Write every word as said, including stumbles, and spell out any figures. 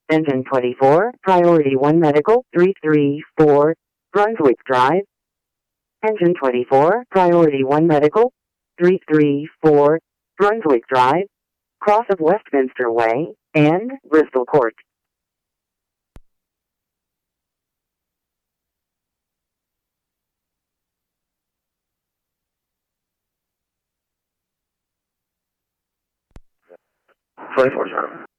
Engine twenty-four, Priority one Medical, three three four, Brunswick Drive. Engine twenty-four, Priority one Medical, three three four, Brunswick Drive, cross of Westminster Way, and Bristol Court. twenty-four, Charlie.